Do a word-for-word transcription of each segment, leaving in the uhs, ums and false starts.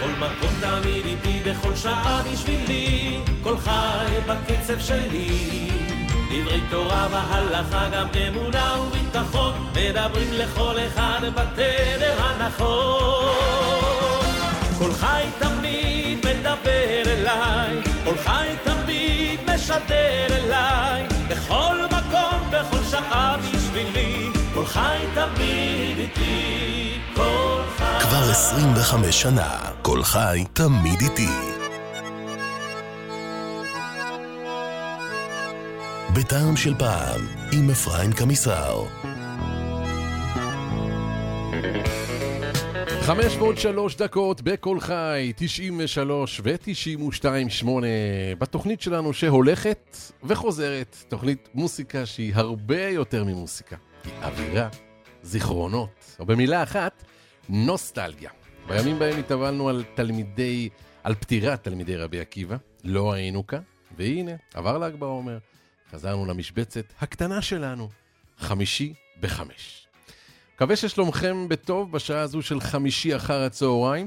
בכל מקום תמיד איתי, בכל שעה בשבילי, כל חי בקצב שלי. דברי תורה והלכה, גם אמונה וביטחון, מדברים לכל אחד בתדר הנכון. כל חי תמיד מדבר אליי, כל חי תמיד משדר אליי, בכל מקום, בכל שעה בשבילי, כל חי תמיד איתי, כל חי. כבר עשרים וחמש שנה, כל חי תמיד איתי. בטעם של פעם, עם אפרים קמיסר. חמש מאות ושלוש דקות בכל חי, תשעים ושלוש ו-תשעים ושתיים שמונה, בתוכנית שלנו שהולכת וחוזרת, תוכנית מוסיקה שהיא הרבה יותר ממוסיקה. היא אווירה, זיכרונות, או במילה אחת, נוסטלגיה. בימים בהם התאבלנו על תלמידי, על פטירת תלמידי רבי עקיבא, לא היינו כאן, והנה, עבר ל"ג בעומר, חזרנו למשבצת הקטנה שלנו, חמישי בחמש. מקווה ששלומכם בטוב בשעה הזו של חמישי אחר הצהריים,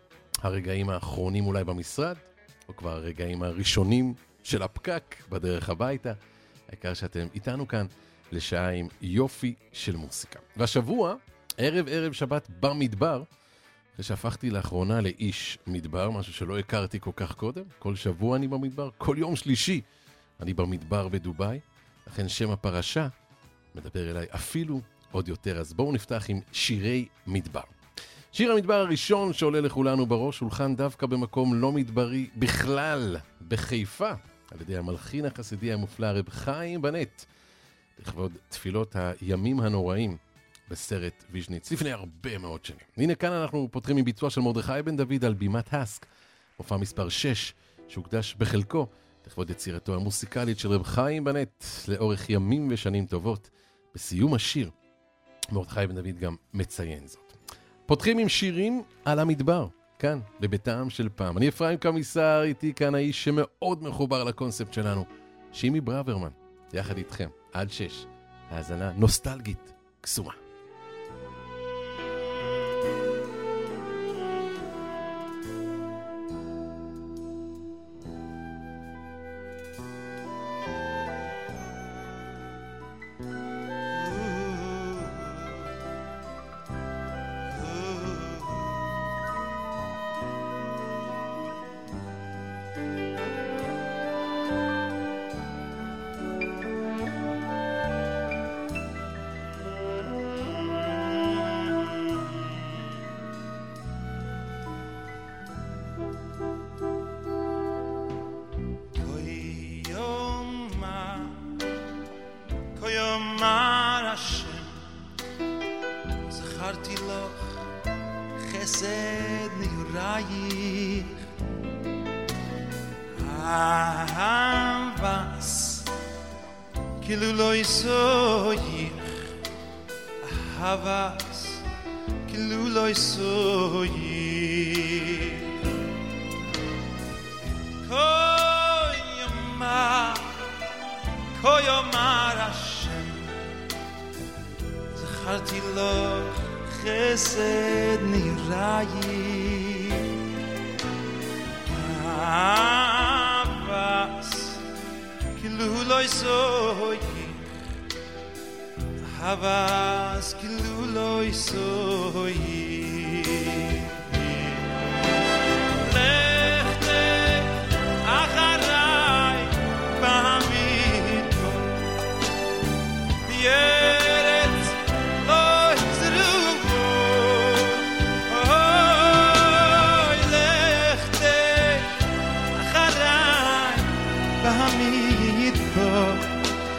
הרגעים האחרונים אולי במשרד, או כבר הרגעים הראשונים של הפקק בדרך הביתה, העיקר שאתם איתנו כאן לשעה עם יופי של מוסיקה. והשבוע, ערב ערב שבת במדבר, אחרי שהפכתי לאחרונה לאיש מדבר, משהו שלא הכרתי כל כך קודם, כל שבוע אני במדבר, כל יום שלישי אני במדבר בדוביי, לכן שם הפרשה מדבר אליי אפילו עוד יותר. אז בואו נפתח עם שירי מדבר. שיר המדבר הראשון שעולה לכולנו בראש הולחן דווקא במקום לא מדברי בכלל, בחיפה, על ידי המלחין החסידי המופלא רב חיים בנט, לכבוד תפילות הימים הנוראים בסרט ויז'ניץ, לפני הרבה מאוד שנים. הנה כאן אנחנו פותחים עם ביצוע של מרדכי בן דוד על בימת הסק, מופע מספר שש, שהוקדש בחלקו לכבוד יצירתו המוסיקלית של רב חיים בנט לאורך ימים ושנים טובות. בסיום השיר, מרדכי בן דוד גם מציין זאת. פותחים עם שירים על המדבר, כאן, בביתם של פעם. אני אפרים קמיסר, איתי כאן האיש שמאוד מחובר לקונספט שלנו, שימי ברוורמן, יחד איתכם, עד שש, האזנה נוסטלגית, קסומה.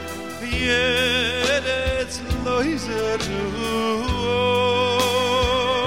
It's Loiser.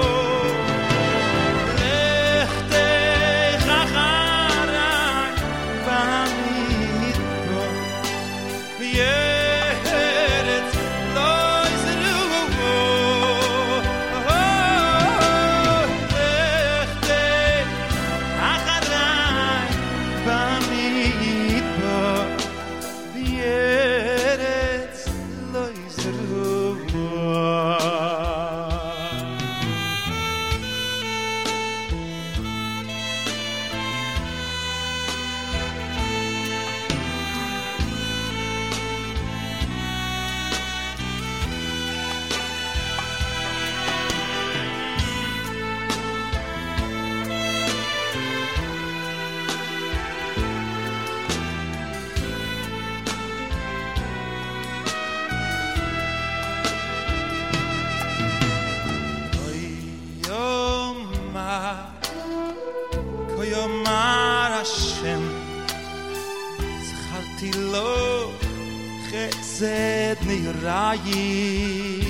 חסד נראי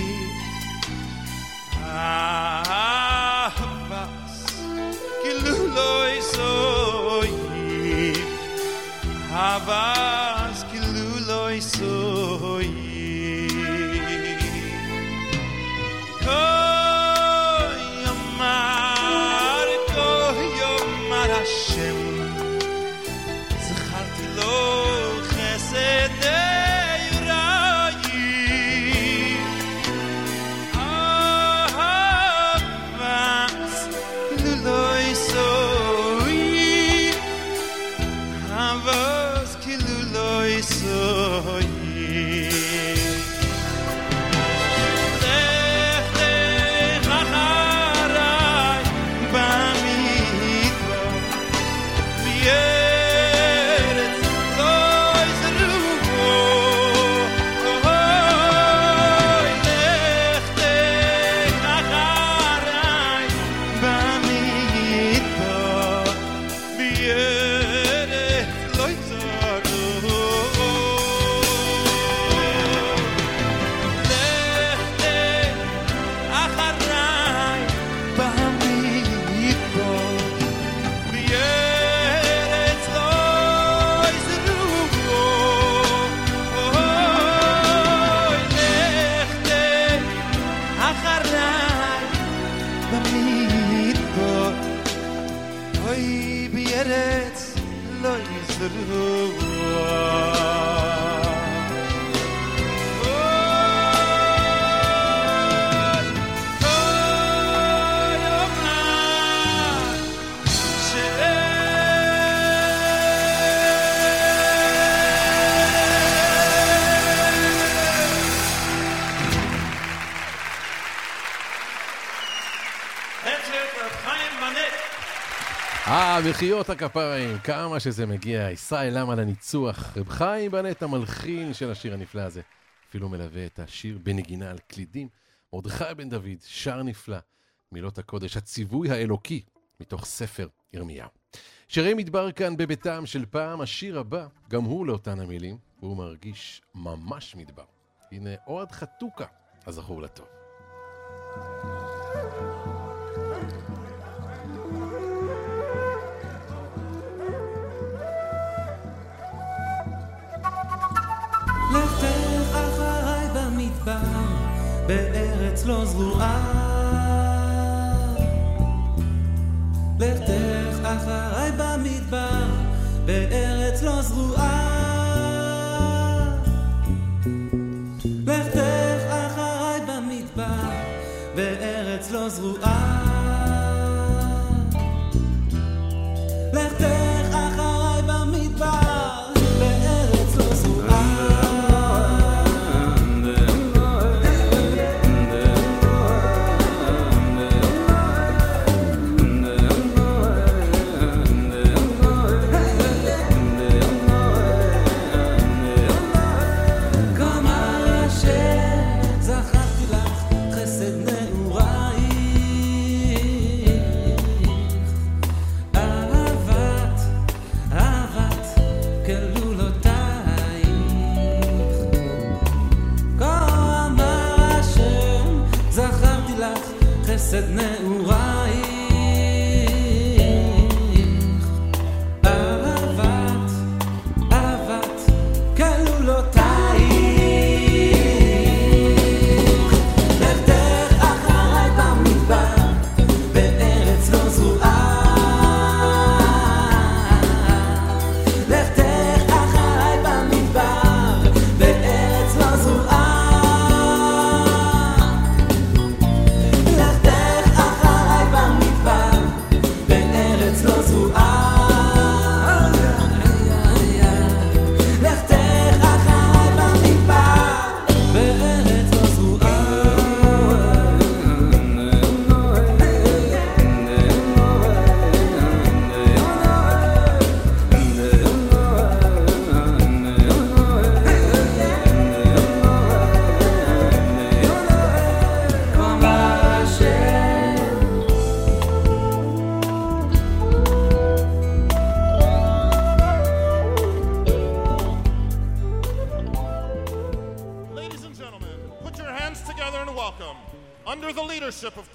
אהבס כאילו לא יסוי אהבס כאילו לא יסוי כה יאמר כה יאמר השם זכרתי לו חסד מחיאות הכפיים, כמה שזה מגיע. ישראל למה לניצוח. רב חיים בנט המלחין של השיר הנפלא הזה. אפילו מלווה את השיר בנגינה על קלידים. מרדכי בן דוד, שר נפלא. מילות הקודש, הציווי האלוקי, מתוך ספר ירמיהו. שירי מדבר כאן בביתם של פעם. השיר הבא, גם הוא לאותן המילים, והוא מרגיש ממש מדבר. הנה אוהד חתוקה, הזכור לטוב. לכתך אחריי במדבר, בארץ לא זרועה. לכתך אחריי במדבר, בארץ לא זרועה. לכתך אחריי במדבר, בארץ לא זרועה. לכתך אחריי במדבר, בארץ לא זרועה. חסד נעורייך, אהבת, אהבת כלולותייך. לכתך אחריי במדבר, בארץ לא זרועה. לכתך אחריי במדבר, בארץ לא זרועה. Bye.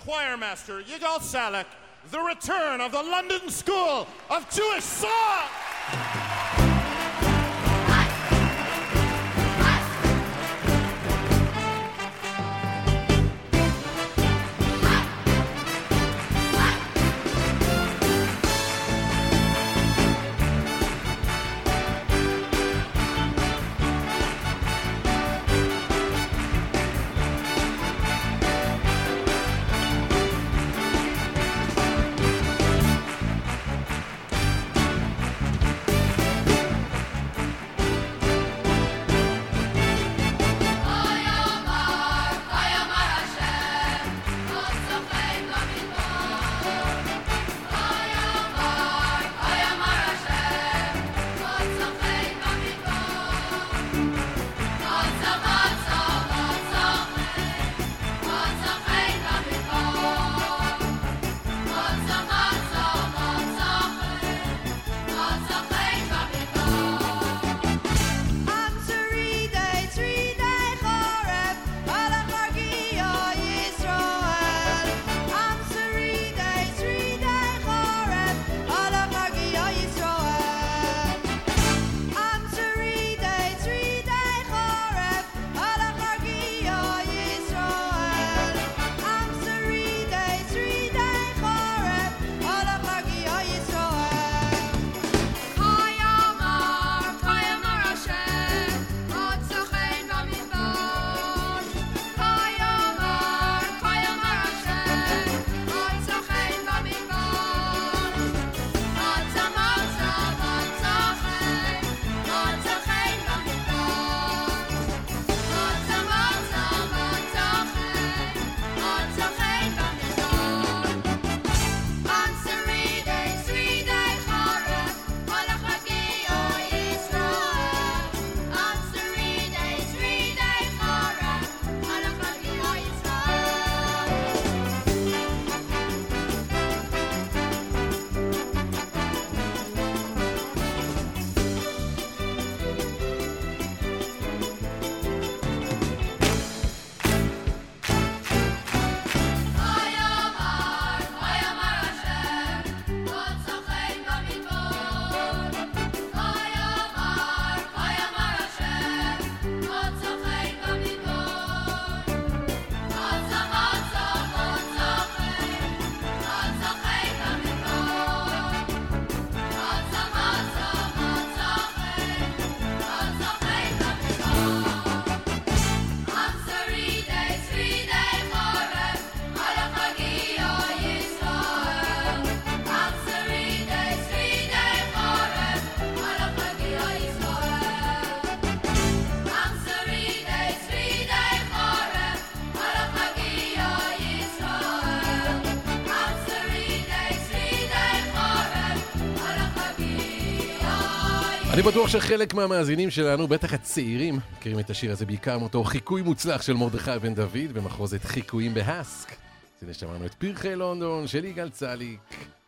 choir master, Yigal Salek, the return of the London School of Jewish Song! אני בטוח שחלק מהמאזינים שלנו, בטח הצעירים, מכירים את השיר הזה בעיקר מאותו חיקוי מוצלח של מרדכי בן דוד במחוזת חיקויים בהסק. הנה שמענו את פרחי לונדון של יגאל צליק,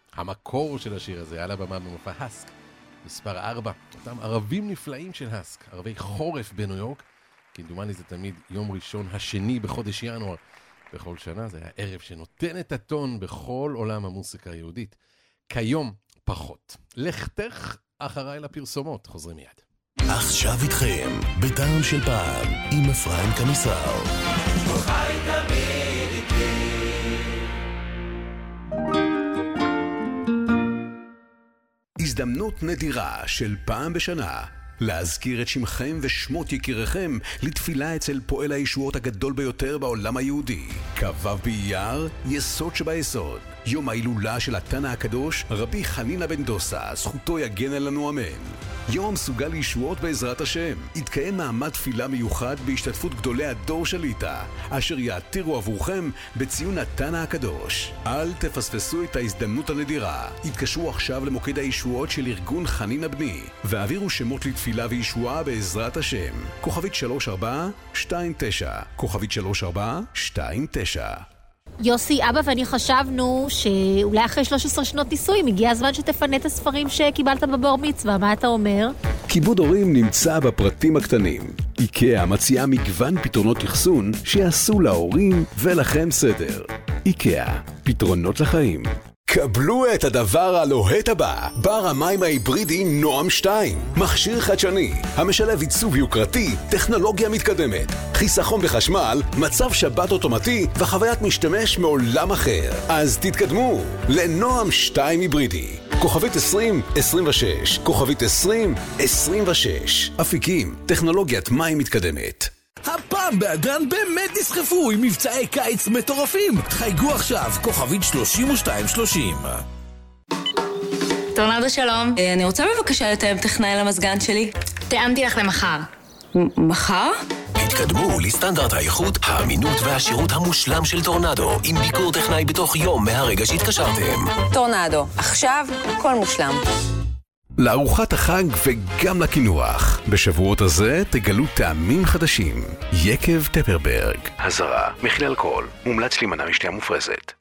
המקור של השיר הזה על הבמה במופע הסק מספר ארבע, אותם ערבים נפלאים של הסק, ערבי חורף בניו יורק, כמדומני זה תמיד יום ראשון השני בחודש ינואר בכל שנה, זה הערב שנותן את הטון בכל עולם המוסיקה היהודית. כיום פחות. לכתך אחריי לפרסומות, חוזרים מיד. עכשיו איתכם, בטעם של פעם, עם אפרים קמיסר. חי תמיד איתי. הזדמנות נדירה של פעם בשנה להזכיר את שמכם ושמות יקיריכם לתפילה אצל פועל הישועות הגדול ביותר בעולם היהודי. כ"ו באייר, יסוד שביסוד, יום ההילולה של התנא הקדוש רבי חנינא בן דוסה, זכותו יגן עלינו אמן. יום המסוגל לישועות בעזרת השם. יתקיים מעמד תפילה מיוחד בהשתתפות גדולי הדור שליטה, אשר יעתירו עבורכם בציון התנא הקדוש. אל תפספסו את ההזדמנות הנדירה. התקשרו עכשיו למוקד הישועות של ארגון חנינא בני והעבירו שמות לתפילה וישועה בעזרת השם. כוכבית שלוש ארבע שתיים תשע, כוכבית שלוש ארבע שתיים תשע. יוסי, אבא ואני חשבנו שאולי אחרי שלוש עשרה שנות נישואים הגיע הזמן שתפנה את הספרים שקיבלת בבר מצווה. מה אתה אומר? כיבוד הורים נמצא בפרטים הקטנים. איקאה מציעה מגוון פתרונות אחסון שיעשו להורים ולכם סדר. איקאה, פתרונות לחיים. קבלו את הדבר הלוהט הבא, בר המים ההיברידי נועם שתיים. מכשיר חדשני, המשלב עיצוב יוקרתי, טכנולוגיה מתקדמת, חיסכון בחשמל, מצב שבת אוטומטי וחוויית משתמש מעולם אחר. אז תתקדמו לנועם שתיים היברידי. כוכבית עשרים עשרים ושש, כוכבית עשרים עשרים ושש. אפיקים, טכנולוגיית מים מתקדמת. הפעם באגן באמת נסחפו עם מבצעי קיץ מטורפים. חייגו עכשיו, כוכבית שלושים ושתיים שלושים. טורנדו שלום. אני רוצה בבקשה לתאם טכנאי למזגן שלי. תאמתי לך למחר. מחר? התקדמו לסטנדרט האיכות, האמינות והשירות המושלם של טורנדו, עם ביקור טכנאי בתוך יום מהרגע שהתקשרתם. טורנדו, עכשיו הכל מושלם. לארוחת החג וגם לקינוח. בשבועות הזה תגלו טעמים חדשים. יקב טפרברג. הזרה, מכיל אלכוהול. מומלץ להימנע משתייה מופרזת.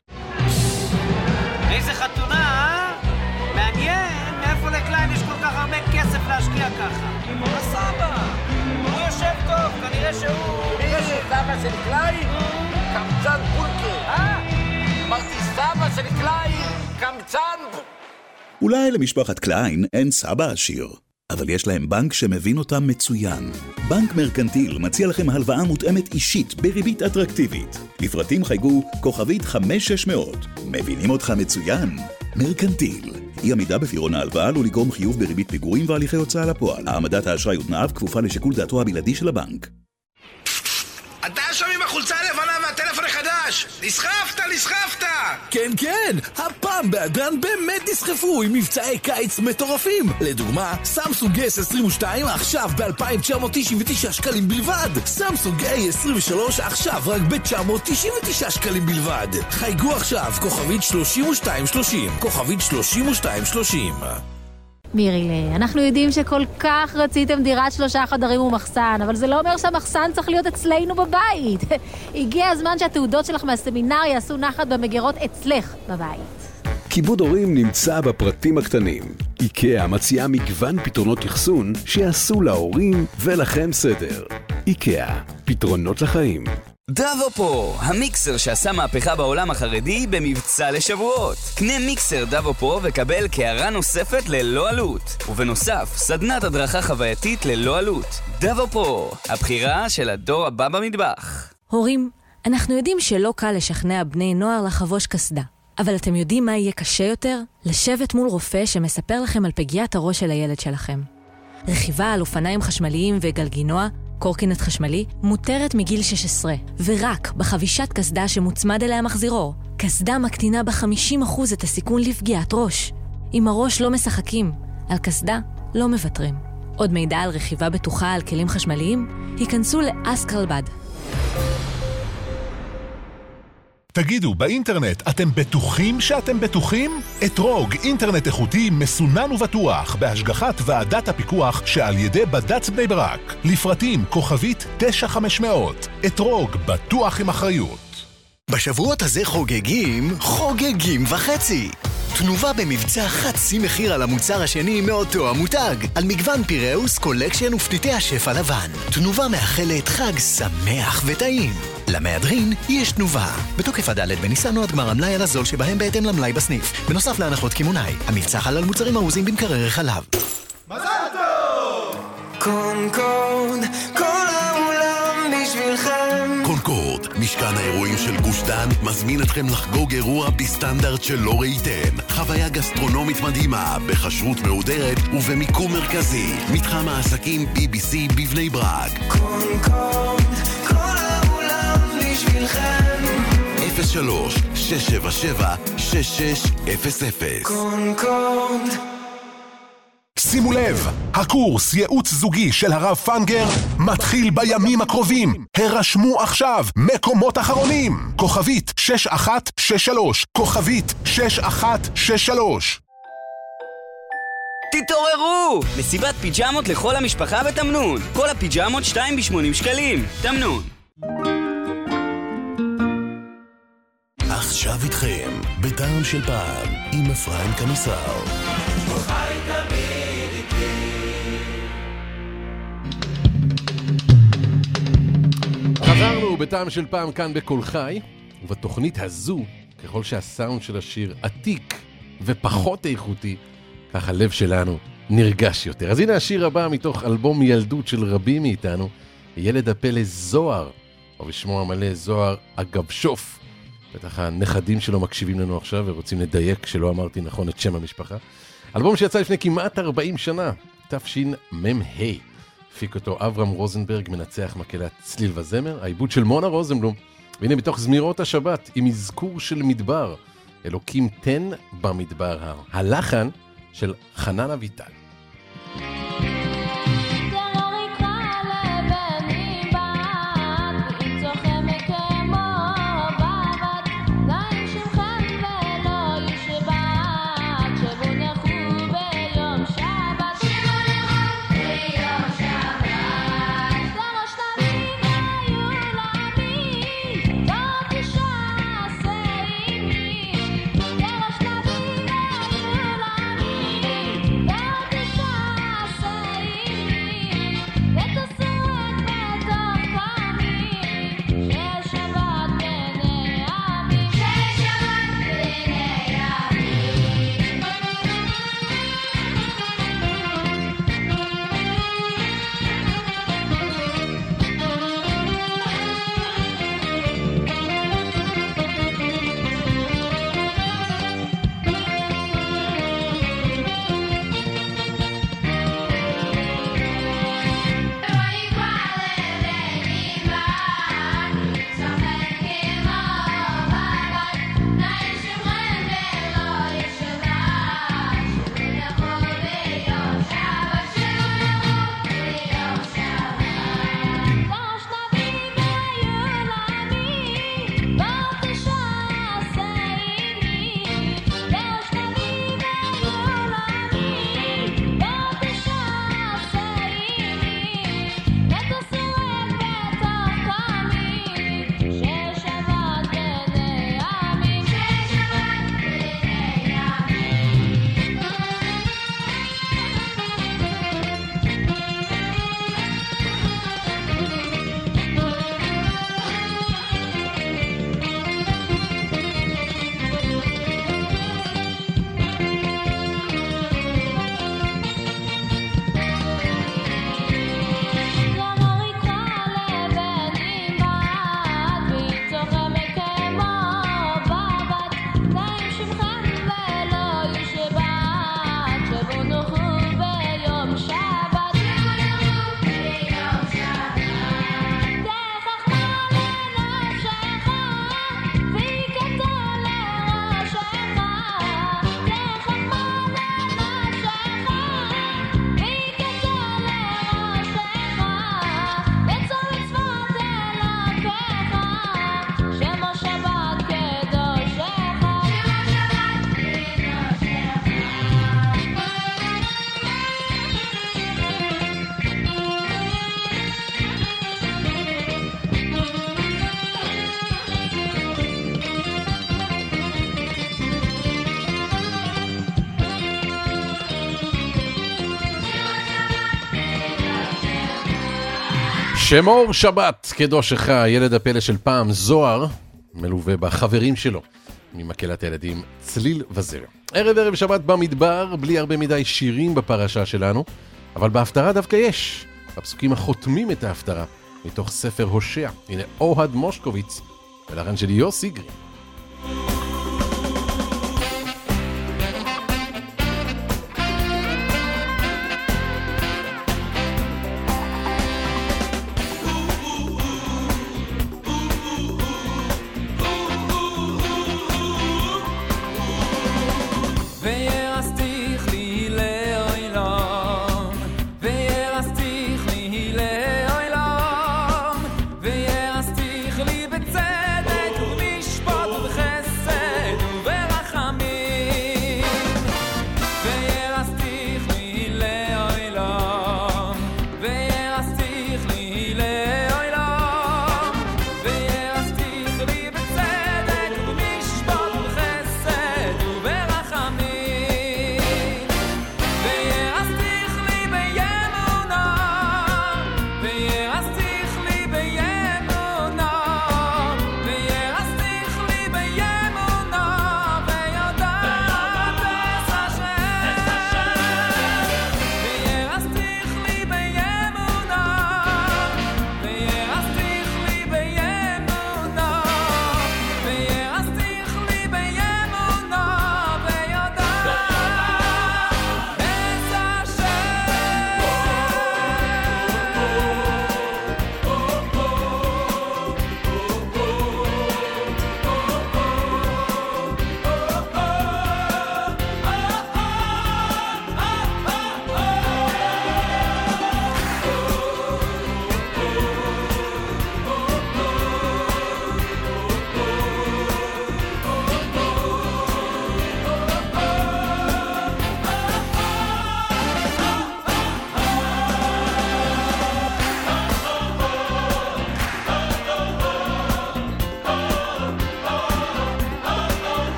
איזה חתונה, אה? מעניין, מאיפה לקליין יש כל כך הרבה כסף להשקיע ככה? עם הסבא. הוא יושב טוב, כנראה שהוא... מי זה סבא של קליין? קמצן פולקר. אה? אמרתי סבא של קליין, קמצן פולקר. אולי למשפחת קליין אין סבא עשיר, אבל יש להם בנק שמבין אותם מצוין. בנק מרקנטיל מציע לכם הלוואה מותאמת אישית בריבית אטרקטיבית. לפרטים חייגו כוכבית חמש שש מאות. מבינים אותך מצוין? מרקנטיל. אי עמידה בפירעון ההלוואה עלול לגרום חיוב בריבית פיגורים והליכי הוצאה לפועל. העמדת האשראי ותנאיו כפופה לשיקול דעתו הבלעדי של הבנק. אתה שם עם החולצה הלבנה והטלפון החדש! נסחפת, נסחפת! כן, כן! הפעם באגן באמת נסחפו עם מבצעי קיץ מטורפים! לדוגמה, סמסונג אס עשרים ושתיים עכשיו ב-אלפיים תשע מאות תשעים ותשע שקלים בלבד! סמסונג איי עשרים ושלוש עכשיו רק ב-תשע מאות תשעים ותשע שקלים בלבד! חייגו עכשיו, כוכבית שלושים ושתיים שלושים, כוכבית שלושים ושתיים שלושים. מירי, אנחנו יודעים שכל כך רציתם דירת שלושה חדרים ומחסן, אבל זה לא אומר שהמחסן צריך להיות אצלנו בבית. הגיע הזמן שהתעודות שלך מהסמינר יעשו נחת במגירות אצלך בבית. כיבוד הורים נמצא בפרטים הקטנים. איקאה מציעה מגוון פתרונות אחסון שיעשו להורים ולכם סדר. איקאה, פתרונות לחיים. דאבו פרו, המיקסר שעשה מהפכה בעולם החרדי במבצע לשבועות. קנה מיקסר דאבו פרו וקבל קערה נוספת ללא עלות. ובנוסף, סדנת הדרכה חווייתית ללא עלות. דאבו פרו, הבחירה של הדור הבא במטבח. הורים, אנחנו יודעים שלא קל לשכנע בני נוער לחבוש קסדה. אבל אתם יודעים מה יהיה קשה יותר? לשבת מול רופא שמספר לכם על פגיעת הראש של הילד שלכם. רכיבה על אופניים חשמליים וגלגינוע, קורקינט חשמלי, מותרת מגיל שש עשרה, ורק בחבישת קסדה שמוצמד אליה מחזירור. קסדה מקטינה ב-חמישים אחוז את הסיכון לפגיעת ראש. עם הראש לא משחקים, על קסדה לא מוותרים. עוד מידע על רכיבה בטוחה על כלים חשמליים, היכנסו לאסקרלבד. תגידו, באינטרנט אתם בטוחים שאתם בטוחים? אתרוג, אינטרנט איכותי, מסונן ובטוח, בהשגחת ועדת הפיקוח שעל ידי בד"ץ בני ברק. לפרטים כוכבית תשע חמש מאות. אתרוג, בטוח עם אחריות. בשבועות הזה חוגגים, חוגגים וחצי. תנובה במבצע חצי מחיר על המוצר השני מאותו המותג, על מגוון פיראוס, קולקשן ופתיתי השף הלבן. תנובה מאחלת חג שמח וטעים. למהדרין יש תנובה. בתוקף הדלת בניסן או עד גמר המלאי על הזול שבהם בהתאם למלאי בסניף. בנוסף להנחות כימונאי. המבצע חל על מוצרים ארוזים במקרר חלב. מזל טוב! קונקורד, כל העולם בשבילכם. קונקורד, משכן האירועים של גוש דן, מזמין אתכם לחגוג אירוע בסטנדרט שלא ראיתם. חוויה גסטרונומית מדהימה, בחשרות מהודרת ובמיקום מרכזי. מתחם העסקים בי בי סי בבני ברק. קונקורד, כל העולם בשבילכם. אפס שלוש שש שבע שבע שש שש אפס אפס. קונקורד. שימו לב, הקורס ייעוץ זוגי של הרב פנגר מתחיל בימים הקרובים. הרשמו עכשיו, מקומות אחרונים. כוכבית שש אחת שש שלוש, כוכבית שש אחת שש שלוש. תתעוררו! מסיבת פיג'מות לכל המשפחה בתמנון. כל הפיג'מות שתיים ב-שמונים שקלים. תמנון. עכשיו איתכם, בטעם של פעם, עם אפרים קמיסר. חזרנו בטעם של פעם כאן בכל חי, ובתוכנית הזו, ככל שהסאונד של השיר עתיק ופחות איכותי, כך הלב שלנו נרגש יותר. אז הנה השיר הבא מתוך אלבום ילדות של רבים מאיתנו, ילד הפלא זוהר, או בשמו המלא זוהר אגבשוף. בטח הנכדים שלו מקשיבים לנו עכשיו ורוצים לדייק שלא אמרתי נכון את שם המשפחה. אלבום שיצא לפני כמעט ארבעים שנה, תשמ"ה. הפיק אותו אברהם רוזנברג, מנצח מקהלת צליל וזמר, העיבוד של מונה רוזנבלום. והנה בתוך זמירות השבת, עם אזכור של מדבר, אלוקים תן במדבר הר. הלחן של חנן אביטל. שמור שבת, קדושך, ילד הפלא של פעם, זוהר, מלווה בחברים שלו, ממקהלת הילדים צליל וזמר. ערב ערב שבת במדבר, בלי הרבה מדי שירים בפרשה שלנו, אבל בהפטרה דווקא יש. הפסוקים החותמים את ההפטרה, מתוך ספר הושע. הנה אוהד מושקוביץ, ולחן של יוסי גרין. וירסתיך לי בצדק ובמשפט ובחסד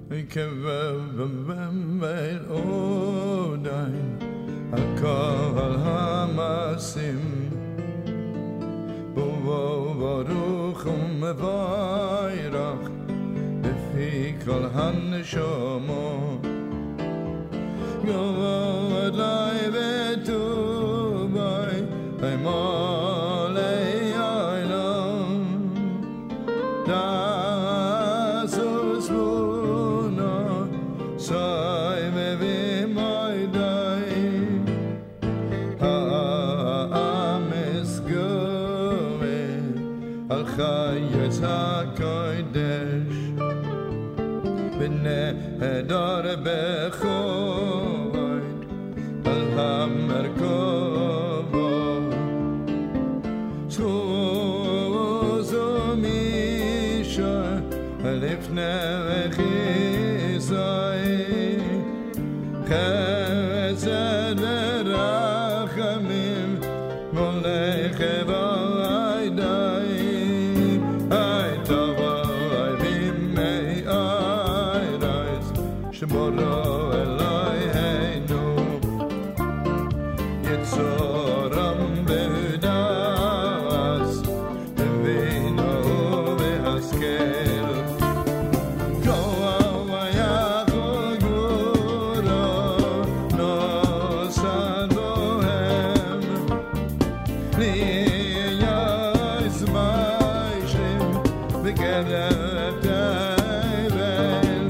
כבבל עודיים על כל המעשים בואו ברוך ומביירך בפי כל הנשמות יבוא אליי וטובי אמולי עולם דאסו סבונה סי מביא מיידי האמס גורי על חייץ הקודש בנהדר בחוית על המרכבה זוזו מישה לפני וחיסאי חסד ורחמים מולך ועידי שמורו אלוהינו יצורם בדעס בבינו ובהשכל כוח ויכול גבורו נוסד בוהם ליעס מיישם בקרב תבל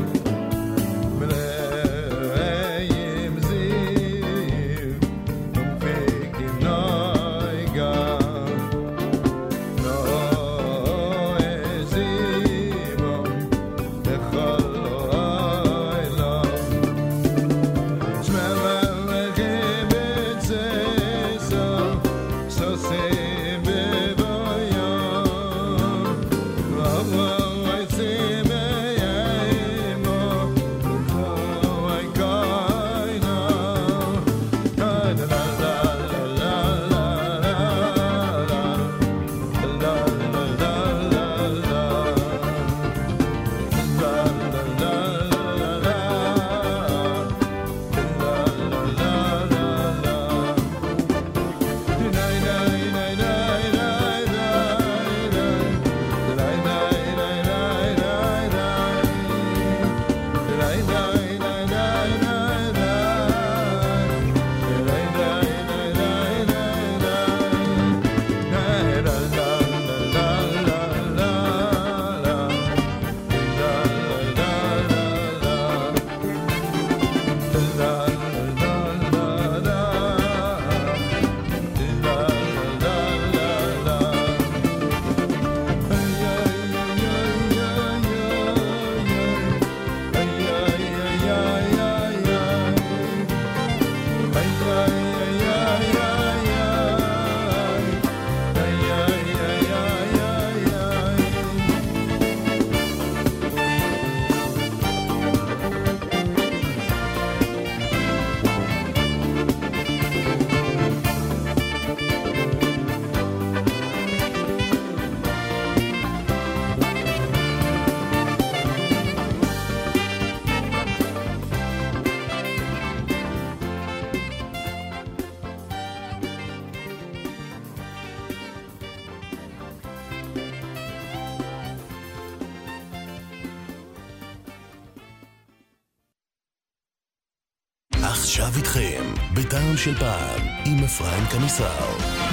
עכשיו איתכם, בטעם של פעם, עם אפרים קמיסר.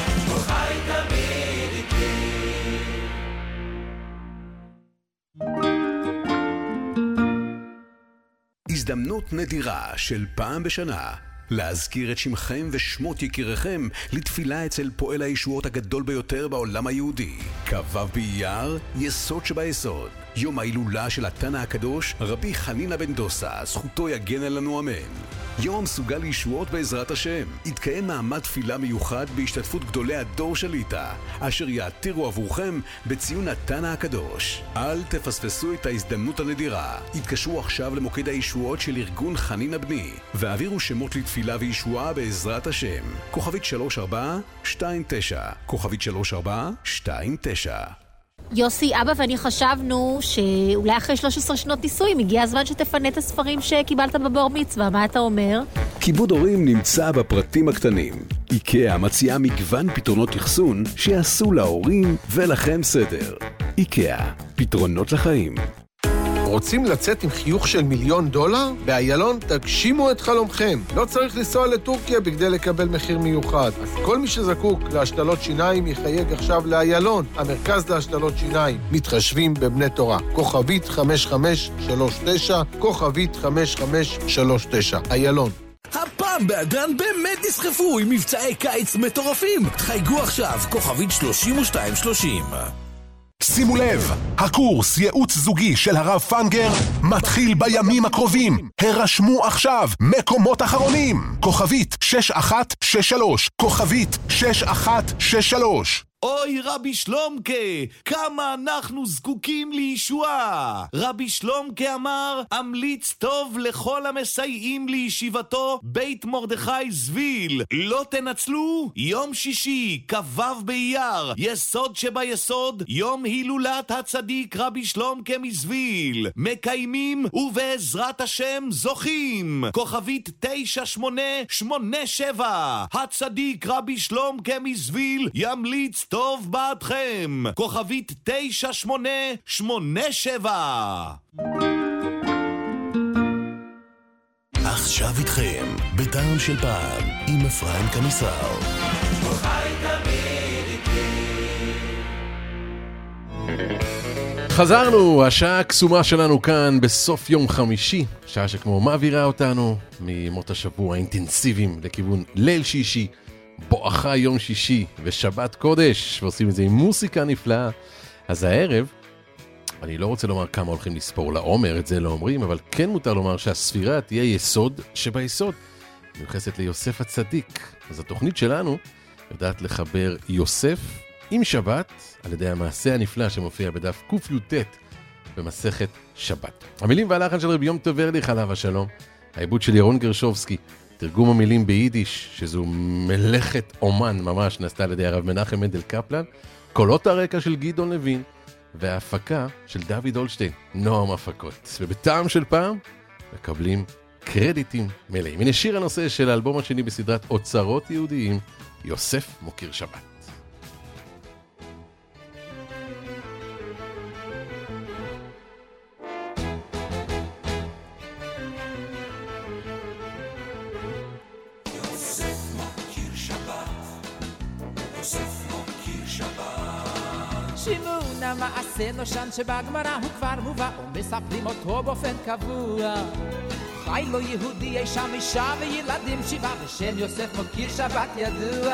חי תמיד איתי. הזדמנות נדירה של פעם בשנה להזכיר את שמכם ושמות יקיריכם לתפילה אצל פועל הישועות הגדול ביותר בעולם היהודי. כ"ו באייר, יסוד שביסוד. יום ההילולה של התנא הקדוש, רבי חנינא בן דוסה, זכותו יגן עלינו אמן. יום המסוגל לישועות בעזרת השם. יתקיים מעמד תפילה מיוחד בהשתתפות גדולי הדור של ליטא, אשר יעתירו עבורכם בציון התנא הקדוש. אל תפספסו את ההזדמנות הנדירה. התקשרו עכשיו למוקד הישועות של ארגון חנינא בני, והעבירו שמות לתפילה וישועה בעזרת השם. כוכבית שלוש ארבע שתיים תשע, כוכבית שלוש ארבע שתיים תשע. יוסי, אבא ואני חשבנו שאולי אחרי שלוש עשרה שנות נישואים הגיע הזמן שתפנה את הספרים שקיבלת בבור מצווה. מה אתה אומר? כיבוד הורים נמצא בפרטים הקטנים. איקאה מציעה מגוון פתרונות אחסון שיעשו להורים ולכם סדר. איקאה, פתרונות לחיים. רוצים לצאת עם חיוך של מיליון דולר? באיילון תגשימו את חלומכם. לא צריך לנסוע לטורקיה בכדי לקבל מחיר מיוחד. אז כל מי שזקוק להשתלות שיניים יחייג עכשיו לאיילון, המרכז להשתלות שיניים. מתחשבים בבני תורה. כוכבית חמש חמש שלוש תשע, כוכבית חמש חמש שלוש תשע. איילון. הפעם באגרן באמת נסחפו עם מבצעי קיץ מטורפים. חייגו עכשיו, כוכבית שלושים ושתיים שלושים. שימו לב, הקורס ייעוץ זוגי של הרב פנגר מתחיל בימים הקרובים. הרשמו עכשיו, מקומות אחרונים. כוכבית שש אחת שש שלוש, כוכבית שש אחת שש שלוש. אוי רבי שלומקה, כמה אנחנו זקוקים לישועה. רבי שלומקה אמר, המליץ טוב לכל המסייעים לישיבתו בית מרדכי זביל. לא תנצלו, יום שישי, כ"ו באייר, יסוד שביסוד, יום הילולת הצדיק רבי שלומקה מזביל. מקיימים ובעזרת השם זוכים. כוכבית תשע שמונה שמונה שבע. הצדיק רבי שלומקה מזביל ימליץ טוב בעדכם. כוכבית תשע שמונה שמונה שבע. עכשיו איתכם, בטעם של פעם, עם אפרים קמיסר. חזרנו, השעה הקסומה שלנו כאן בסוף יום חמישי, שעה שכמו מעבירה אותנו ממות השבוע האינטנסיביים לכיוון ליל שישי, בואכה יום שישי ושבת קודש, ועושים את זה עם מוסיקה נפלאה. אז הערב, אני לא רוצה לומר כמה הולכים לספור לעומר, את זה לא אומרים, אבל כן מותר לומר שהספירה תהיה יסוד שביסוד, מיוחסת ליוסף הצדיק. אז התוכנית שלנו יודעת לחבר יוסף עם שבת, על ידי המעשה הנפלא שמופיע בדף ק"ט במסכת שבת. המילים והלחן של רבי יום טוב ארליך עליו השלום, העיבוד של ירון גרשובסקי, תרגום המילים ביידיש, שזו מלאכת אומן ממש, נעשתה על ידי הרב מנחם מנדל קפלן, קולות הרקע של גדעון לוין, וההפקה של דוד הולשטיין, נועם הפקות. ובטעם של פעם, מקבלים קרדיטים מלאים. הנה שיר הנושא של האלבום השני בסדרת אוצרות יהודיים, יוסף מוקיר שבת. מעשה נושן שבגמרא הוא כבר מובא ומספרים אותו באופן קבוע. חי לו יהודי אי שם אישה וילדים שבעה בשם יוסף מוקיר שבת ידוע.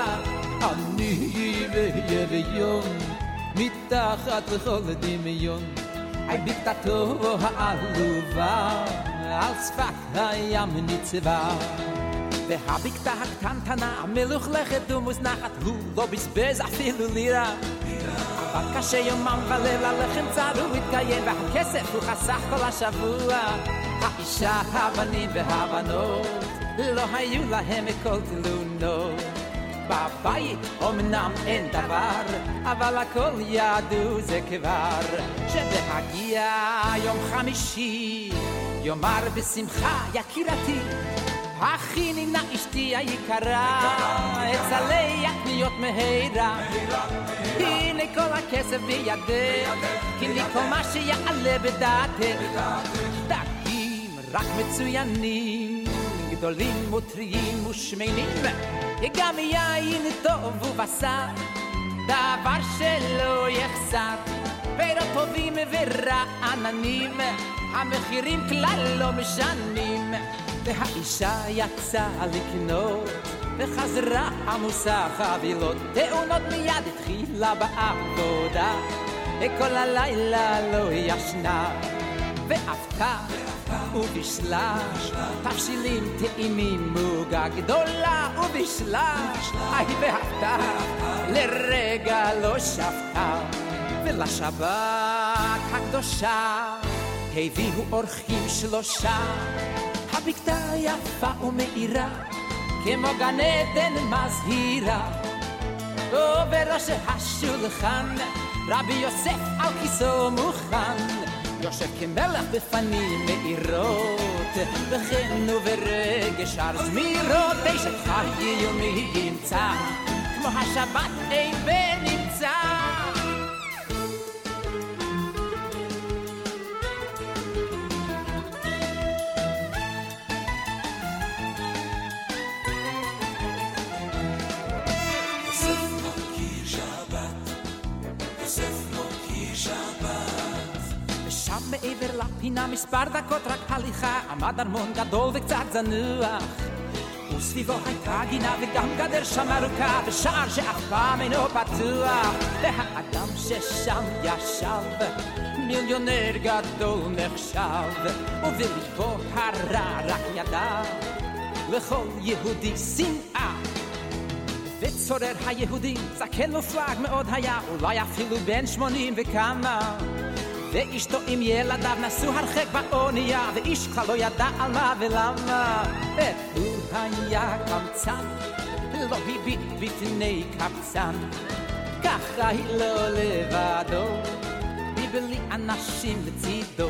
אני ויריון מתחת לכל דמיון, אי בקתתו העלובה על שפת הים ניצבה. והבקתה הקטנטנה המלוכלכת ומוזנחת הוא לא בזבז אפילו לירה. אבל קשה יומם וליל הלחם צר הוא התקיים והכסף הוא חסך כל השבוע. האישה, הבנים והבנות לא היו להם מכל תלונות. בבית אמנם אין דבר אבל הכל ידעו זה כבר, שבהגיע יום חמישי יאמר בשמחה יקירתי הכיני נא אשתי היקרה אצלי הקניות מהירה. הנה כל הכסף בידך, קני כל מה שיעלה בדעתך. דגים רק מצוינים, גדולים וטריים ושמנים, גם יין טוב ובשר, דבר שלא יחסר. פירות טובים ורעננים, המחירים כלל לא משנים. והאישה יצאה לקנות וחזרה עמוסה חבילות, תאונות מיד התחילה בעבודה, כל הלילה לא ישנה. ואפתה ובישלה תבשילים טעימים, עוגה גדולה ובישלה, היי ואפתה לרגע לא שפטה. ולשבת הקדושה הביאו אורחים שלושה, הבקתה יפה ומאירה כמו גן עדן מזהירה, ובראש השולחן רבי יוסף על כיסו מוכן, יושב כמלך בפנים מאירות, וכן וברגש הר זמירות, אשת חיי יומי ימצא, כמו השבת אין ונמצא. ושם מעבר לפינה מספר דקות רק הליכה, עמד ארמון גדול וקצת זנוח, וסביבו הייתה גינה וגם גדר שם ארוכה, ושער שאף פעם אינו פתוח, והאדם ששם ישב מיליונר גדול נחשב, ובלבו הרע רק ידע לכל יהודי שנאה. וצורר היהודים זקן מופלג מאוד היה, אולי אפילו בן שמונים וכמה, ואשתו עם ילדיו נסו הרחק באונייה, ואיש כלל לא ידע על מה ולמה, והוא היה קמצן, לא הביט בפני קבצן, ככה היא לא לבדו, מבלי אנשים לצידו.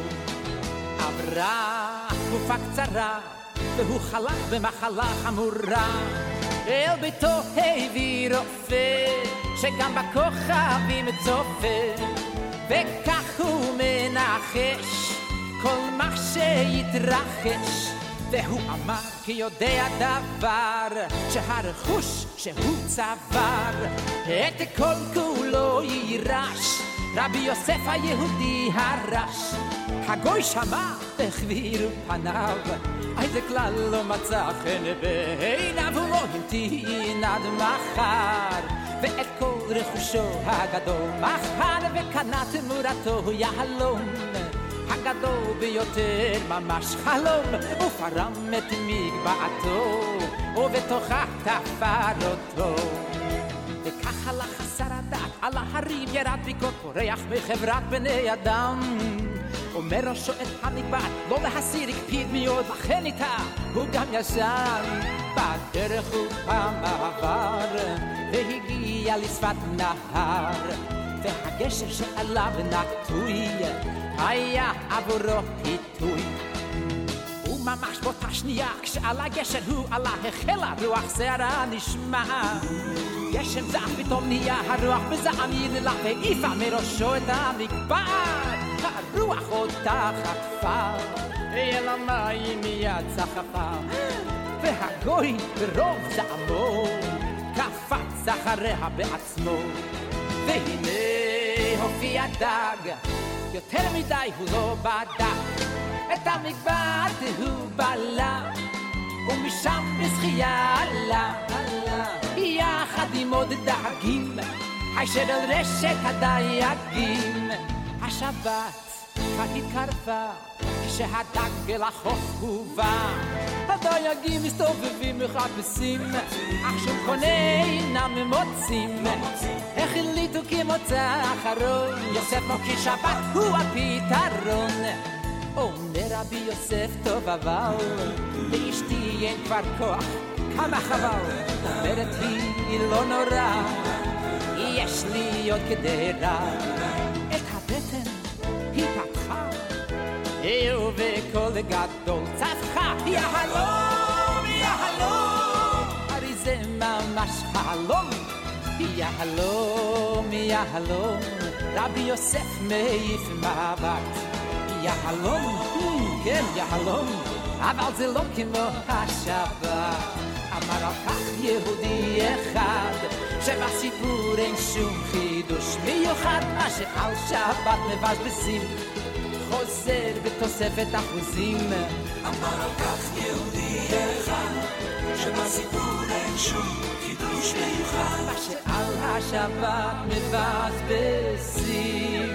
עברה תקופה קצרה, והוא חלה במחלה חמורה, אל ביתו הביא רופא, שגם בכוכבים צופה, וכך הוא מנחש כל מה שיתרחש, והוא אמר כי יודע דבר, שהרכוש שהוא צבר את כל כולו יירש, רבי יוסף היהודי הרש. הגוי שמע החבירו פניו, איזה כלל לא מצא חן בעיניו, הוא לא המתין עד מחר, ואת כל רכושו הגדול מכר, וקנה תמורתו יהלום הגדול ביותר, ממש חלום, ופרם את מגבעתו, ובתוכה תפר אותו. וכך הלך חסר הדעת על ההרים, ירד ביקות פורח בחברת בני אדם, אומר ראשו את המגבעת לא להסיר, הקפיד מאוד לכן איתה הוא גם ישן. בדרך הוא פעם עבר והגיע לשפת נהר, והגשר שעליו נטוי היה עבורו פיתוי. וממש באותה שנייה כשעל הגשר הוא עלה, החלה רוח שערה נשמע, גשם זעם פתאום נהיה הרוח בזעם יללה, והעיפה מראשו את המגבעת. הרוח אותה חטפה אל המים מיד סחפה, והגוי ברוב זעמו קפץ אחריה בעצמו. והנה הופיע דג, יותר מדי הוא לא בדק, את המגבעת הוא בלה, ומשם בשחייה עלה יחד עם עוד דגים הישר אל רשת הדייגים. השבת כבר התקרבה כשהדג אל החוף הובא, הדייגים מסתובבים מחפשים, אך שום קונה אינם מוצאים, החליטו כמוצא אחרון יוסף מוקיר שבת הוא הפתרון. אומר רבי יוסף טוב אבל לאשתי אין כבר כוח, כמה חבל, אומרת היא לא נורא, יש לי עוד קדרה. את הבטן היא פתחה ובקול גדול צפחה, יהלום יהלום, הרי זה ממש חלום, יהלום יהלום, רבי יוסף מעיף מבט, יהלום, כן יהלום, אבל זה לא כמו השבת. אמר על כך יהודי אחד שבסיפור אין שום חידוש מיוחד, מה שעל שבת מבזבזים חוזר בתוספת אחוזים. אמר על כך יהודי אחד שבסיפור אין שום חידוש מיוחד, מה שעל השבת מבזבזים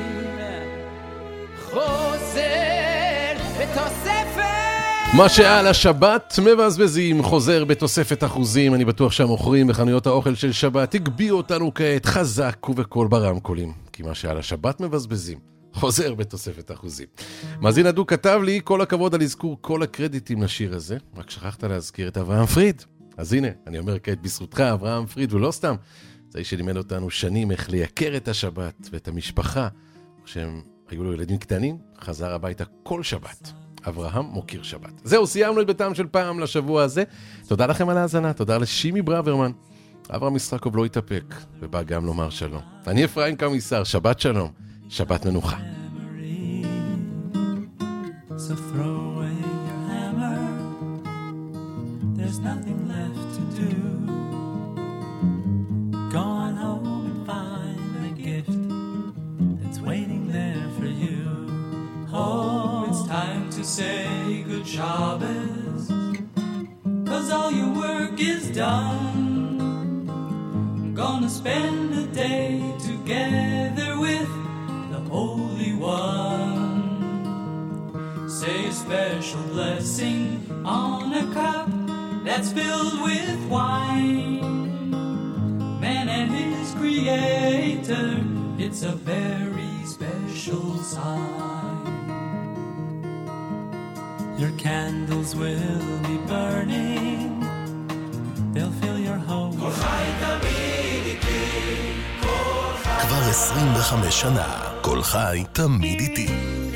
חוזר בתוספת. מה שעל השבת מבזבזים חוזר בתוספת אחוזים. אני בטוח שהמוכרים בחנויות האוכל של שבת הגביעו אותנו כעת חזק ובקול ברמקולים, כי מה שעל השבת מבזבזים חוזר בתוספת אחוזים. מאזין הדוק כתב לי, כל הכבוד על אזכור כל הקרדיטים לשיר הזה, רק שכחת להזכיר את אברהם פריד. אז הנה, אני אומר כעת בזכותך אברהם פריד, ולא סתם, זה שלימד אותנו שנים איך לייקר את השבת ואת המשפחה. כשהם היו לו ילדים קטנים, חזר הביתה כל שבת. אברהם מוקיר שבת. זהו, סיימנו את ביתם של פעם לשבוע הזה. תודה לכם על ההאזנה, תודה לשימי ברוורמן. אברהם ישחקוב לא יתאפק, ובא גם לומר שלום. אני אפרים קמיסר, שבת שלום, שבת מנוחה. So throw away your hammer, there's nothing left to do. Go on home and find a gift that's waiting there for you. Oh, it's time to say good Shabbos, 'cause all your work is done. I'm gonna spend a day together with the Holy One. Say a special blessing on a cup that's filled with wine. Man and his creator, it's a very special sign. Your candles will be burning, they'll fill your home. כבר עשרים וחמש שנה, כל חי תמיד איתי.